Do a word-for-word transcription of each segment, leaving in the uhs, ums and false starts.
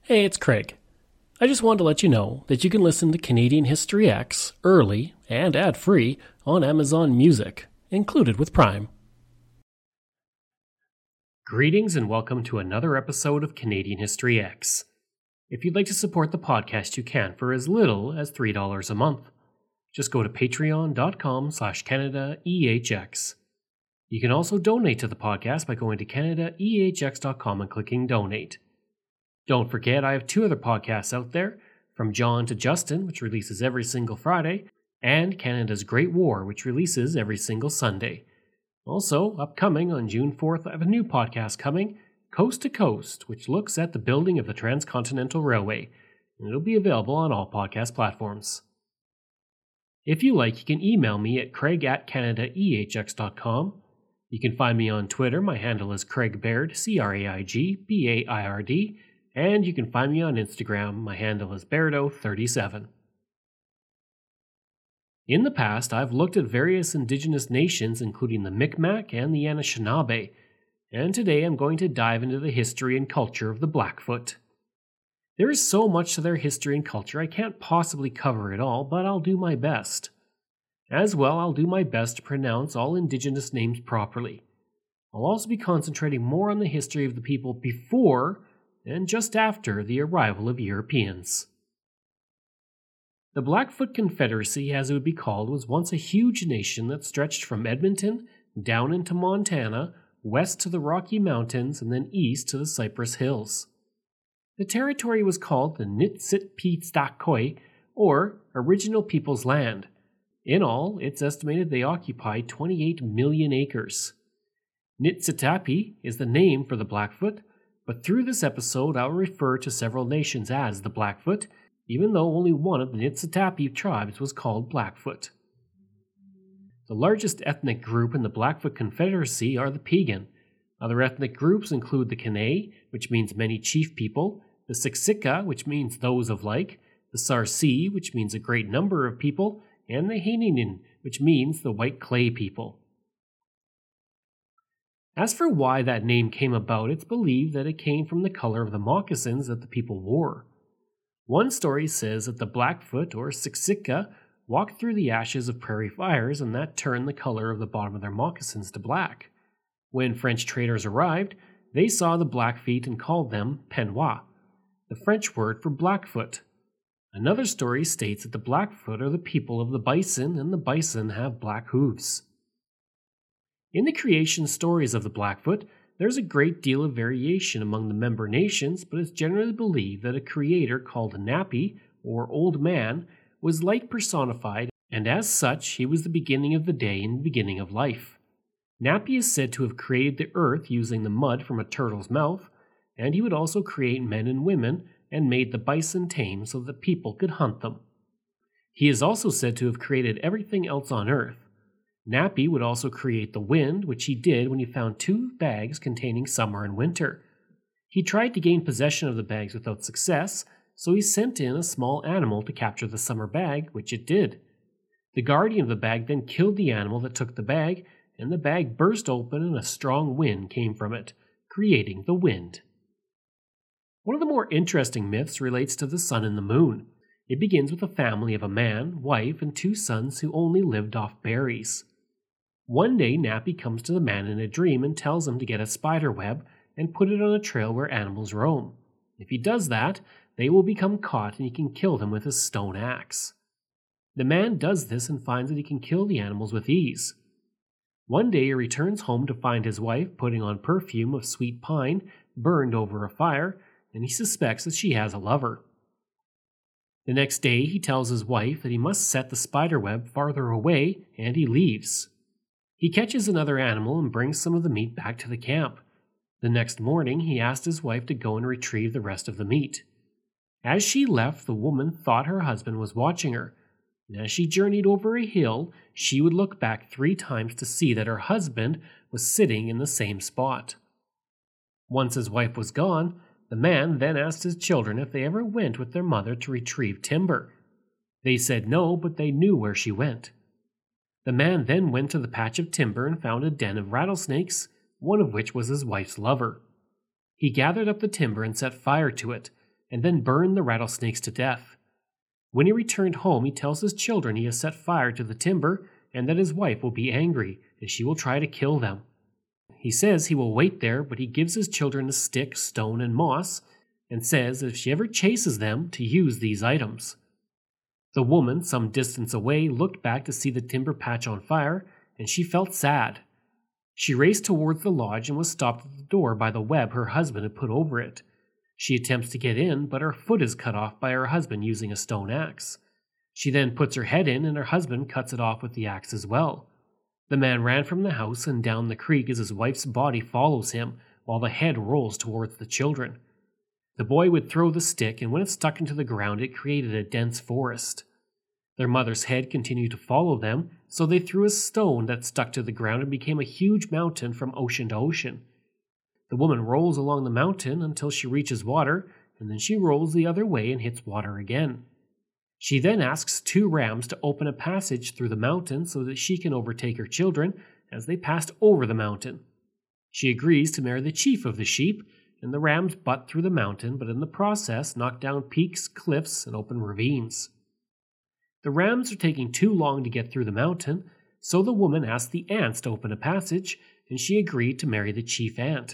Hey, it's Craig. I just wanted to let you know that you can listen to Canadian History X early and ad-free on Amazon Music, included with Prime. Greetings and welcome to another episode of Canadian History X. If you'd like to support the podcast, you can for as little as three dollars a month. Just go to patreon.com slash CanadaEHX. You can also donate to the podcast by going to Canada E H X dot com and clicking Donate. Don't forget, I have two other podcasts out there, From John to Justin, which releases every single Friday, and Canada's Great War, which releases every single Sunday. Also, upcoming on June fourth, I have a new podcast coming, Coast to Coast, which looks at the building of the Transcontinental Railway, and it'll be available on all podcast platforms. If you like, you can email me at craig at Canada E H X dot com. You can find me on Twitter. My handle is Craig Baird, C R A I G B A I R D. And you can find me on Instagram. My handle is Bairdo thirty-seven. In the past, I've looked at various indigenous nations, including the Mi'kmaq and the Anishinaabe, and today I'm going to dive into the history and culture of the Blackfoot. There is so much to their history and culture I can't possibly cover it all, but I'll do my best. As well, I'll do my best to pronounce all indigenous names properly. I'll also be concentrating more on the history of the people before and just after the arrival of Europeans. The Blackfoot Confederacy, as it would be called, was once a huge nation that stretched from Edmonton down into Montana, west to the Rocky Mountains, and then east to the Cypress Hills. The territory was called the Niitsitapi, or Original People's Land. In all, it's estimated they occupied twenty-eight million acres. Niitsitapi is the name for the Blackfoot, but through this episode I'll refer to several nations as the Blackfoot, even though only one of the Niitsitapi tribes was called Blackfoot. The largest ethnic group in the Blackfoot Confederacy are the Piegan. Other ethnic groups include the Kainai, which means many chief people, the Siksika, which means those of like, the Sarsi, which means a great number of people, and the Haininin, which means the white clay people. As for why that name came about, it's believed that it came from the color of the moccasins that the people wore. One story says that the Blackfoot, or Siksika, walked through the ashes of prairie fires, and that turned the color of the bottom of their moccasins to black. When French traders arrived, they saw the Blackfeet and called them Penois, the French word for Blackfoot. Another story states that the Blackfoot are the people of the bison, and the bison have black hooves. In the creation stories of the Blackfoot, there's a great deal of variation among the member nations, but it's generally believed that a creator called Napi, or Old Man, was light personified, and as such, he was the beginning of the day and beginning of life. Napi is said to have created the earth using the mud from a turtle's mouth, and he would also create men and women, and made the bison tame so that people could hunt them. He is also said to have created everything else on earth. Napi would also create the wind, which he did when he found two bags containing summer and winter. He tried to gain possession of the bags without success, so he sent in a small animal to capture the summer bag, which it did. The guardian of the bag then killed the animal that took the bag, and the bag burst open and a strong wind came from it, creating the wind. One of the more interesting myths relates to the sun and the moon. It begins with a family of a man, wife, and two sons who only lived off berries. One day, Napi comes to the man in a dream and tells him to get a spider web and put it on a trail where animals roam. If he does that, they will become caught and he can kill them with his stone axe. The man does this and finds that he can kill the animals with ease. One day he returns home to find his wife putting on perfume of sweet pine burned over a fire, and he suspects that she has a lover. The next day he tells his wife that he must set the spider web farther away, and he leaves. He catches another animal and brings some of the meat back to the camp. The next morning he asked his wife to go and retrieve the rest of the meat. As she left, the woman thought her husband was watching her, and as she journeyed over a hill, she would look back three times to see that her husband was sitting in the same spot. Once his wife was gone, the man then asked his children if they ever went with their mother to retrieve timber. They said no, but they knew where she went. The man then went to the patch of timber and found a den of rattlesnakes, one of which was his wife's lover. He gathered up the timber and set fire to it, and then burned the rattlesnakes to death. When he returned home, he tells his children he has set fire to the timber and that his wife will be angry and she will try to kill them. He says he will wait there, but he gives his children a stick, stone, and moss, and says if she ever chases them, to use these items. The woman, some distance away, looked back to see the timber patch on fire, and she felt sad. She raced towards the lodge and was stopped at the door by the web her husband had put over it. She attempts to get in, but her foot is cut off by her husband using a stone axe. She then puts her head in, and her husband cuts it off with the axe as well. The man ran from the house and down the creek as his wife's body follows him, while the head rolls towards the children. The boy would throw the stick, and when it stuck into the ground, it created a dense forest. Their mother's head continued to follow them, so they threw a stone that stuck to the ground and became a huge mountain from ocean to ocean. The woman rolls along the mountain until she reaches water, and then she rolls the other way and hits water again. She then asks two rams to open a passage through the mountain so that she can overtake her children as they passed over the mountain. She agrees to marry the chief of the sheep, and the rams butt through the mountain, but in the process knock down peaks, cliffs, and open ravines. The rams are taking too long to get through the mountain, so the woman asked the ants to open a passage, and she agreed to marry the chief ant.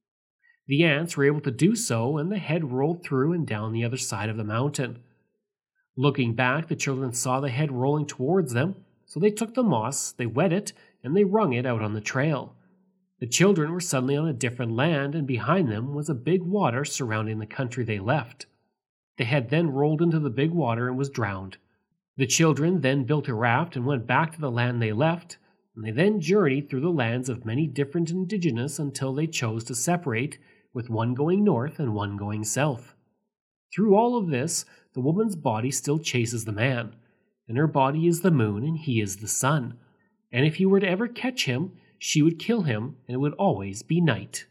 The ants were able to do so, and the head rolled through and down the other side of the mountain. Looking back, the children saw the head rolling towards them, so they took the moss, they wet it, and they wrung it out on the trail. The children were suddenly on a different land, and behind them was a big water surrounding the country they left. The head then rolled into the big water and was drowned. The children then built a raft and went back to the land they left, and they then journeyed through the lands of many different indigenous until they chose to separate, with one going north and one going south. Through all of this, the woman's body still chases the man, and her body is the moon and he is the sun, and if he were to ever catch him, she would kill him and it would always be night.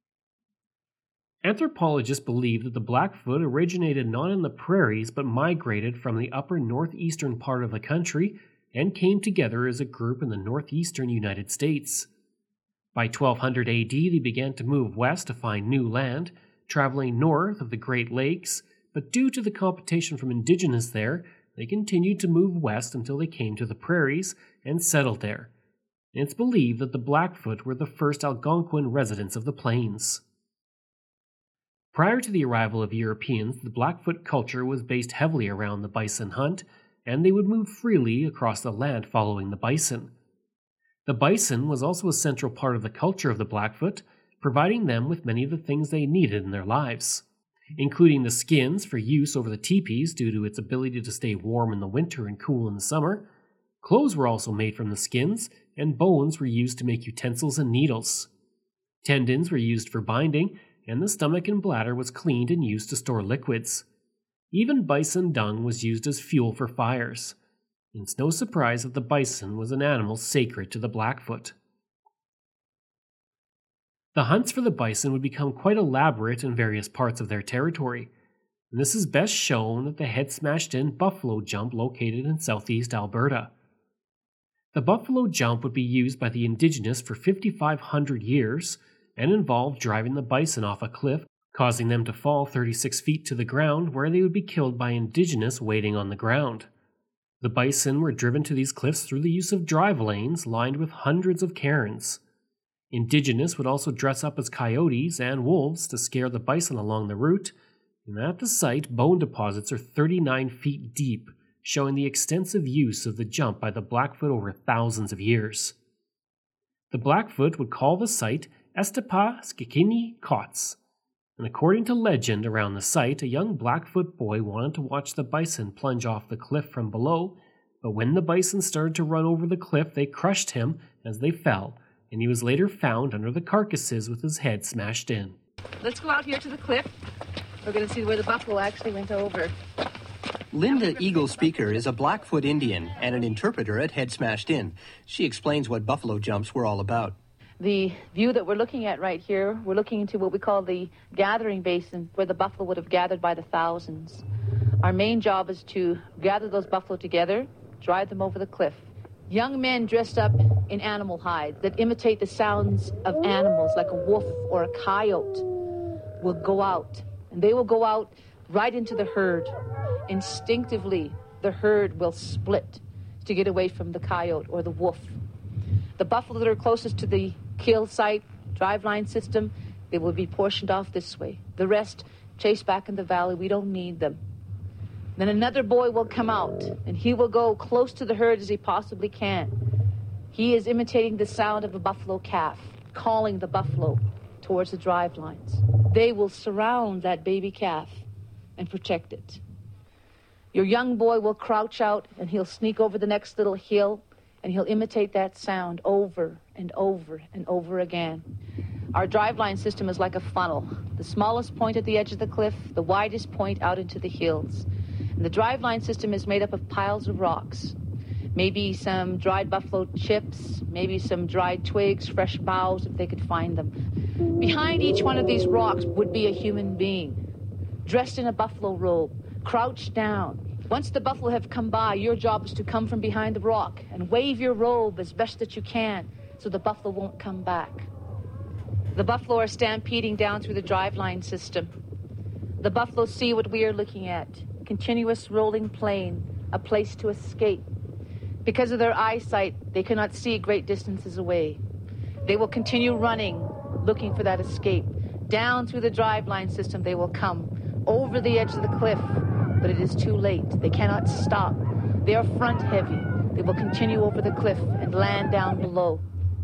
Anthropologists believe that the Blackfoot originated not in the prairies but migrated from the upper northeastern part of the country and came together as a group in the northeastern United States. By twelve hundred A D, they began to move west to find new land, traveling north of the Great Lakes, but due to the competition from indigenous there, they continued to move west until they came to the prairies and settled there. And it's believed that the Blackfoot were the first Algonquin residents of the plains. Prior to the arrival of Europeans, the Blackfoot culture was based heavily around the bison hunt, and they would move freely across the land following the bison. The bison was also a central part of the culture of the Blackfoot, providing them with many of the things they needed in their lives, including the skins for use over the teepees due to its ability to stay warm in the winter and cool in the summer. Clothes were also made from the skins, and bones were used to make utensils and needles. Tendons were used for binding, and the stomach and bladder was cleaned and used to store liquids. Even bison dung was used as fuel for fires. It's no surprise that the bison was an animal sacred to the Blackfoot. The hunts for the bison would become quite elaborate in various parts of their territory, and this is best shown at the head-smashed-in buffalo jump located in southeast Alberta. The buffalo jump would be used by the indigenous for fifty-five hundred years and involved driving the bison off a cliff, causing them to fall thirty-six feet to the ground, where they would be killed by indigenous waiting on the ground. The bison were driven to these cliffs through the use of drive lanes lined with hundreds of cairns. Indigenous would also dress up as coyotes and wolves to scare the bison along the route, and at the site, bone deposits are thirty-nine feet deep, showing the extensive use of the jump by the Blackfoot over thousands of years. The Blackfoot would call the site Estepa Skikini Kots, and according to legend around the site, a young Blackfoot boy wanted to watch the bison plunge off the cliff from below, but when the bison started to run over the cliff, they crushed him as they fell, and he was later found under the carcasses with his head smashed in. Let's go out here to the cliff. We're going to see where the buffalo actually went over. Linda Eagle Speaker is a Blackfoot Indian and an interpreter at Head Smashed In. She explains what buffalo jumps were all about. The view that we're looking at right here, we're looking into what we call the gathering basin, where the buffalo would have gathered by the thousands. Our main job is to gather those buffalo together, drive them over the cliff. Young men dressed up in animal hides that imitate the sounds of animals, like a wolf or a coyote, will go out. And they will go out right into the herd. Instinctively, the herd will split to get away from the coyote or the wolf. The buffalo that are closest to the kill site, driveline system, they will be portioned off this way. The rest chased back in the valley. We don't need them. Then another boy will come out, and he will go close to the herd as he possibly can. He is imitating the sound of a buffalo calf, calling the buffalo towards the drive lines. They will surround that baby calf and protect it. Your young boy will crouch out, and he'll sneak over the next little hill, and he'll imitate that sound over and over and over again. Our driveline system is like a funnel. The smallest point at the edge of the cliff, the widest point out into the hills. And the driveline system is made up of piles of rocks. Maybe some dried buffalo chips, maybe some dried twigs, fresh boughs, if they could find them. Behind each one of these rocks would be a human being, dressed in a buffalo robe, crouched down. Once the buffalo have come by, your job is to come from behind the rock and wave your robe as best that you can so the buffalo won't come back. The buffalo are stampeding down through the driveline system. The buffalo see what we are looking at, continuous rolling plain, a place to escape. Because of their eyesight, they cannot see great distances away. They will continue running, looking for that escape. Down through the driveline system they will come, over the edge of the cliff, but it is too late. They cannot stop. They are front heavy. They will continue over the cliff and land down below.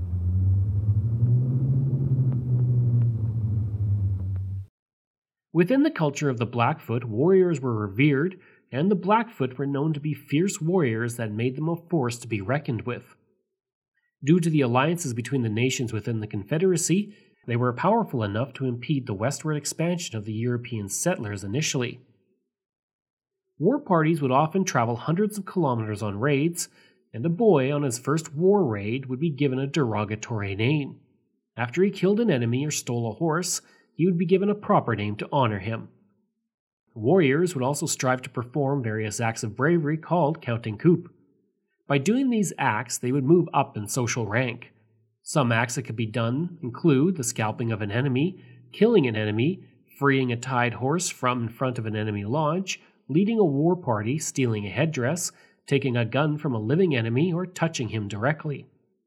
Within the culture of the Blackfoot, warriors were revered, and the Blackfoot were known to be fierce warriors that made them a force to be reckoned with. Due to the alliances between the nations within the Confederacy, they were powerful enough to impede the westward expansion of the European settlers initially. War parties would often travel hundreds of kilometers on raids, and a boy on his first war raid would be given a derogatory name. After he killed an enemy or stole a horse, he would be given a proper name to honor him. Warriors would also strive to perform various acts of bravery called counting coup. By doing these acts, they would move up in social rank. Some acts that could be done include the scalping of an enemy, killing an enemy, freeing a tied horse from in front of an enemy lodge, leading a war party, stealing a headdress, taking a gun from a living enemy, or touching him directly.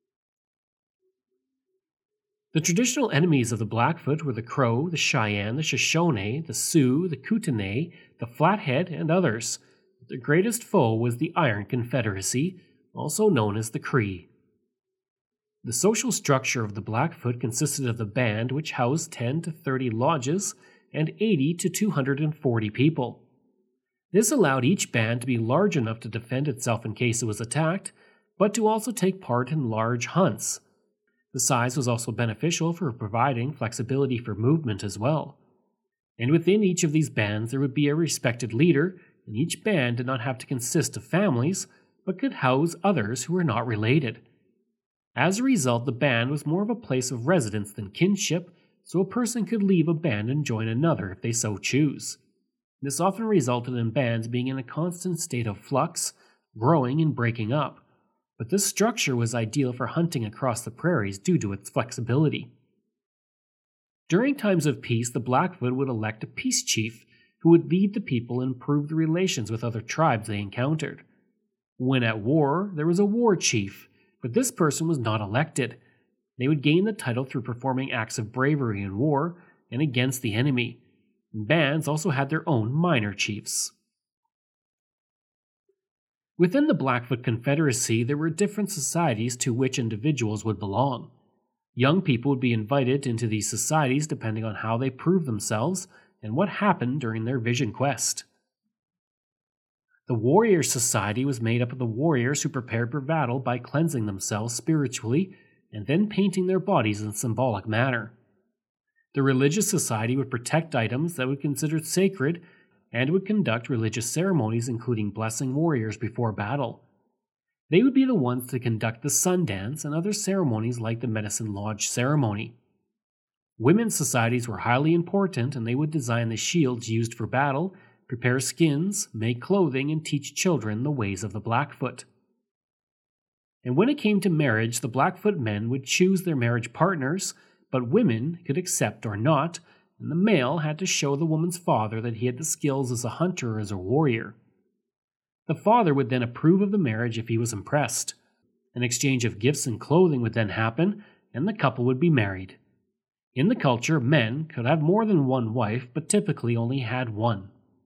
The traditional enemies of the Blackfoot were the Crow, the Cheyenne, the Shoshone, the Sioux, the Kootenai, the Flathead, and others. Their greatest foe was the Iron Confederacy, also known as the Cree. The social structure of the Blackfoot consisted of the band, which housed ten to thirty lodges and eighty to two hundred forty people. This allowed each band to be large enough to defend itself in case it was attacked, but to also take part in large hunts. The size was also beneficial for providing flexibility for movement as well. And within each of these bands there would be a respected leader, and each band did not have to consist of families, but could house others who were not related. As a result, the band was more of a place of residence than kinship, so a person could leave a band and join another if they so choose. This often resulted in bands being in a constant state of flux, growing and breaking up. But this structure was ideal for hunting across the prairies due to its flexibility. During times of peace, the Blackfoot would elect a peace chief who would lead the people and improve the relations with other tribes they encountered. When at war, there was a war chief, but this person was not elected. They would gain the title through performing acts of bravery in war and against the enemy. And bands also had their own minor chiefs. Within the Blackfoot Confederacy, there were different societies to which individuals would belong. Young people would be invited into these societies depending on how they proved themselves and what happened during their vision quest. The Warrior Society was made up of the warriors who prepared for battle by cleansing themselves spiritually and then painting their bodies in a symbolic manner. The Religious Society would protect items that were considered sacred and would conduct religious ceremonies including blessing warriors before battle. They would be the ones to conduct the sun dance and other ceremonies like the Medicine Lodge ceremony. Women's societies were highly important, and they would design the shields used for battle, prepare skins, make clothing, and teach children the ways of the Blackfoot. And when it came to marriage, the Blackfoot men would choose their marriage partners, but women could accept or not, and the male had to show the woman's father that he had the skills as a hunter or as a warrior. The father would then approve of the marriage if he was impressed. An exchange of gifts and clothing would then happen, and the couple would be married. In the culture, men could have more than one wife, but typically only had one.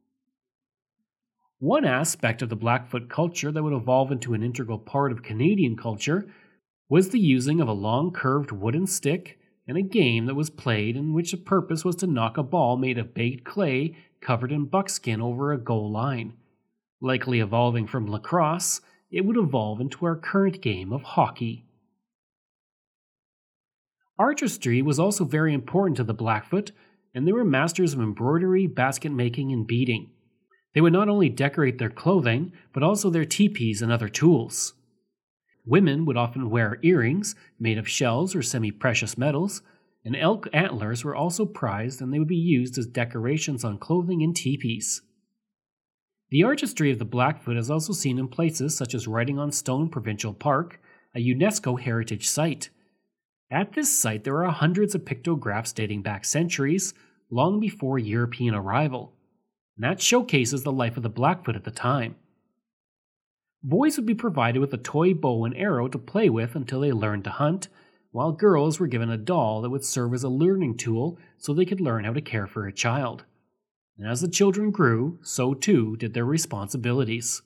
One aspect of the Blackfoot culture that would evolve into an integral part of Canadian culture was the using of a long curved wooden stick and a game that was played in which the purpose was to knock a ball made of baked clay covered in buckskin over a goal line. Likely evolving from lacrosse, it would evolve into our current game of hockey. Artistry was also very important to the Blackfoot, and they were masters of embroidery, basket making, and beading. They would not only decorate their clothing, but also their teepees and other tools. Women would often wear earrings made of shells or semi-precious metals, and elk antlers were also prized, and they would be used as decorations on clothing and teepees. The artistry of the Blackfoot is also seen in places such as Writing on Stone Provincial Park, a UNESCO heritage site. At this site there are hundreds of pictographs dating back centuries, long before European arrival. And that showcases the life of the Blackfoot at the time. Boys would be provided with a toy bow and arrow to play with until they learned to hunt, while girls were given a doll that would serve as a learning tool so they could learn how to care for a child. And as the children grew, so too did their responsibilities.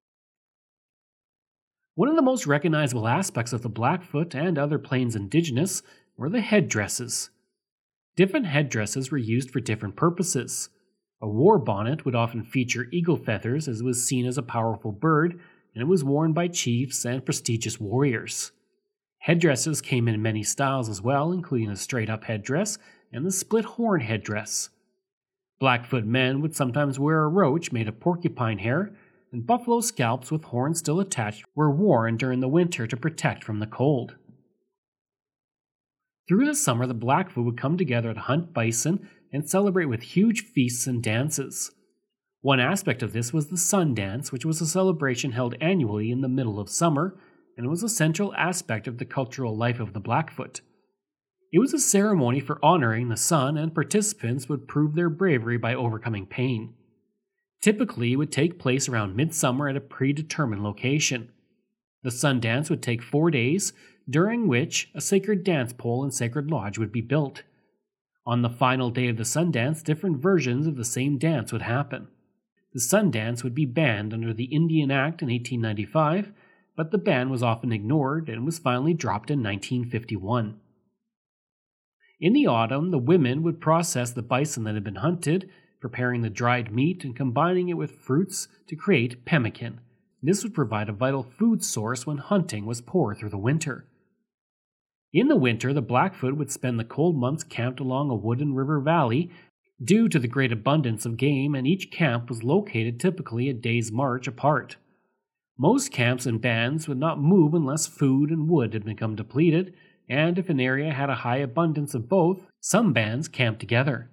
One of the most recognizable aspects of the Blackfoot and other Plains indigenous were the headdresses. Different headdresses were used for different purposes. A war bonnet would often feature eagle feathers as it was seen as a powerful bird, and it was worn by chiefs and prestigious warriors. Headdresses came in many styles as well, including a straight-up headdress and the split-horn headdress. Blackfoot men would sometimes wear a roach made of porcupine hair, and buffalo scalps with horns still attached were worn during the winter to protect from the cold. Through the summer, the Blackfoot would come together to hunt bison and celebrate with huge feasts and dances. One aspect of this was the Sun Dance, which was a celebration held annually in the middle of summer, and was a central aspect of the cultural life of the Blackfoot. It was a ceremony for honoring the sun, and participants would prove their bravery by overcoming pain. Typically, it would take place around midsummer at a predetermined location. The Sun Dance would take four days, during which a sacred dance pole and sacred lodge would be built. On the final day of the Sun Dance, different versions of the same dance would happen. The Sun Dance would be banned under the Indian Act in eighteen ninety-five, but the ban was often ignored and was finally dropped in nineteen fifty-one. In the autumn, the women would process the bison that had been hunted, preparing the dried meat and combining it with fruits to create pemmican. This would provide a vital food source when hunting was poor through the winter. In the winter, the Blackfoot would spend the cold months camped along a wooded river valley due to the great abundance of game, and each camp was located typically a day's march apart. Most camps and bands would not move unless food and wood had become depleted, and if an area had a high abundance of both, some bands camped together.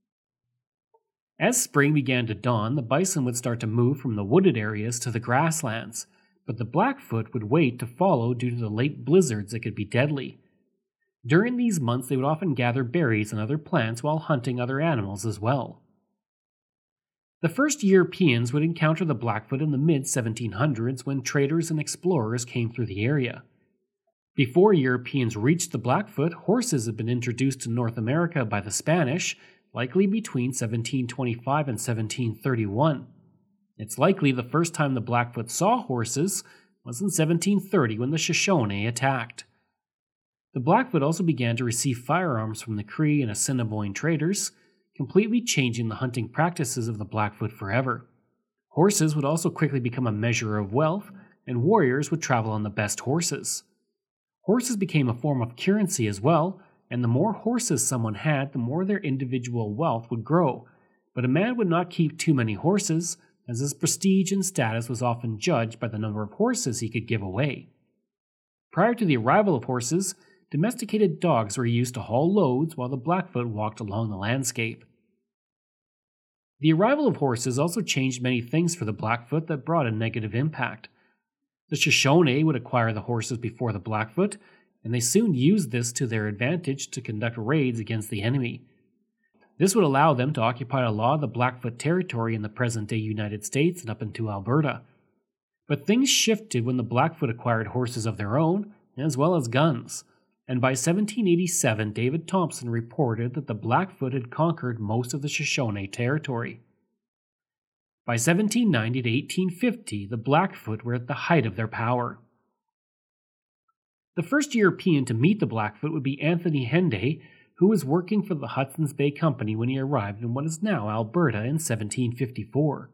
As spring began to dawn, the bison would start to move from the wooded areas to the grasslands, but the Blackfoot would wait to follow due to the late blizzards that could be deadly. During these months, they would often gather berries and other plants while hunting other animals as well. The first Europeans would encounter the Blackfoot in the mid seventeen hundreds when traders and explorers came through the area. Before Europeans reached the Blackfoot, horses had been introduced to North America by the Spanish, likely between seventeen twenty-five and seventeen thirty-one. It's likely the first time the Blackfoot saw horses was in seventeen thirty when the Shoshone attacked. The Blackfoot also began to receive firearms from the Cree and Assiniboine traders, completely changing the hunting practices of the Blackfoot forever. Horses would also quickly become a measure of wealth, and warriors would travel on the best horses. Horses became a form of currency as well, and the more horses someone had, the more their individual wealth would grow. But a man would not keep too many horses, as his prestige and status was often judged by the number of horses he could give away. Prior to the arrival of horses, domesticated dogs were used to haul loads while the Blackfoot walked along the landscape. The arrival of horses also changed many things for the Blackfoot that brought a negative impact. The Shoshone would acquire the horses before the Blackfoot, and they soon used this to their advantage to conduct raids against the enemy. This would allow them to occupy a lot of the Blackfoot territory in the present-day United States and up into Alberta. But things shifted when the Blackfoot acquired horses of their own, as well as guns, and by seventeen eighty-seven David Thompson reported that the Blackfoot had conquered most of the Shoshone territory. By seventeen ninety to eighteen fifty, the Blackfoot were at the height of their power. The first European to meet the Blackfoot would be Anthony Henday, who was working for the Hudson's Bay Company when he arrived in what is now Alberta in seventeen fifty-four.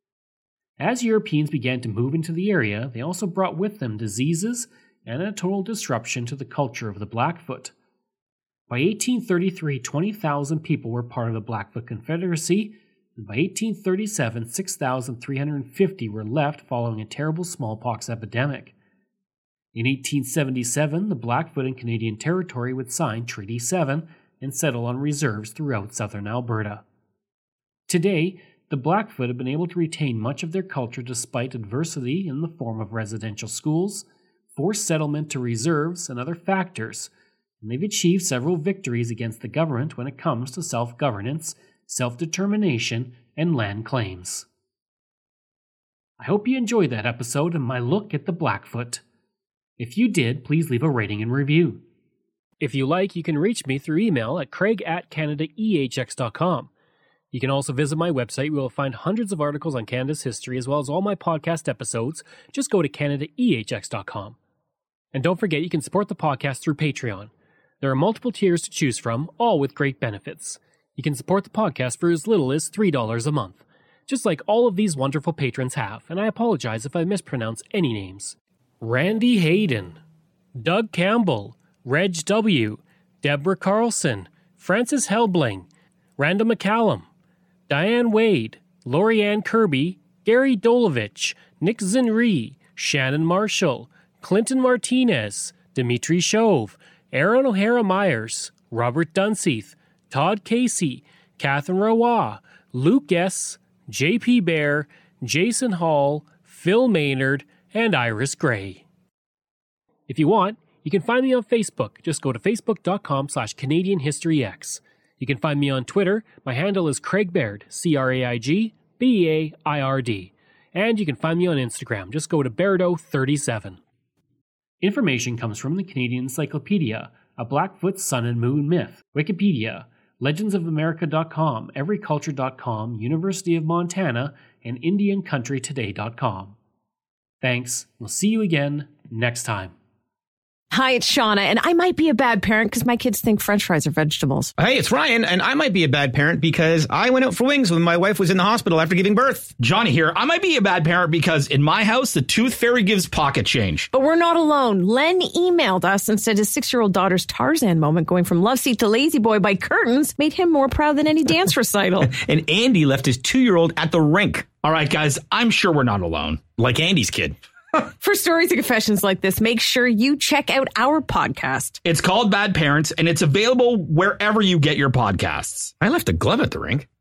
As Europeans began to move into the area, they also brought with them diseases and a total disruption to the culture of the Blackfoot. By eighteen thirty-three, twenty thousand people were part of the Blackfoot Confederacy, and by eighteen thirty-seven, six thousand three hundred fifty were left following a terrible smallpox epidemic. In eighteen seventy-seven, the Blackfoot and Canadian Territory would sign Treaty seven and settle on reserves throughout southern Alberta. Today, the Blackfoot have been able to retain much of their culture despite adversity in the form of residential schools, forced settlement to reserves, and other factors, and they've achieved several victories against the government when it comes to self-governance, self-determination, and land claims. I hope you enjoyed that episode and my look at the Blackfoot. If you did, please leave a rating and review. If you like, you can reach me through email at craig at canada e h x dot com. You can also visit my website where you'll find hundreds of articles on Canada's history as well as all my podcast episodes. Just go to canada e h x dot com. And don't forget you can support the podcast through Patreon. There are multiple tiers to choose from, all with great benefits. You can support the podcast for as little as three dollars a month, just like all of these wonderful patrons have, and I apologize if I mispronounce any names. Randy Hayden, Doug Campbell, Reg W., Deborah Carlson, Francis Helbling, Randall McCallum, Diane Wade, Lorianne Kirby, Gary Dolovich, Nick Zinri, Shannon Marshall, Clinton Martinez, Dimitri Chauve, Aaron O'Hara Myers, Robert Dunseith, Todd Casey, Catherine Roy, Luke S., J P Bear, Jason Hall, Phil Maynard, and Iris Gray. If you want, you can find me on Facebook. Just go to facebook.com slash Canadian History X. You can find me on Twitter. My handle is Craig Baird, C R A I G B E A I R D. And you can find me on Instagram. Just go to Bairdo thirty-seven. Information comes from the Canadian Encyclopedia, A Blackfoot Sun and Moon Myth, Wikipedia, legends of america dot com, every culture dot com, University of Montana, and indian country today dot com. Thanks. We'll see you again next time. Hi, it's Shauna, and I might be a bad parent because my kids think French fries are vegetables. Hey, it's Ryan, and I might be a bad parent because I went out for wings when my wife was in the hospital after giving birth. Johnny here. I might be a bad parent because in my house, the tooth fairy gives pocket change. But we're not alone. Len emailed us and said his six-year-old daughter's Tarzan moment going from love seat to lazy boy by curtains made him more proud than any dance recital. And Andy left his two-year-old at the rink. All right, guys, I'm sure we're not alone. Like Andy's kid. For stories and confessions like this, make sure you check out our podcast. It's called Bad Parents, and it's available wherever you get your podcasts. I left a glove at the rink.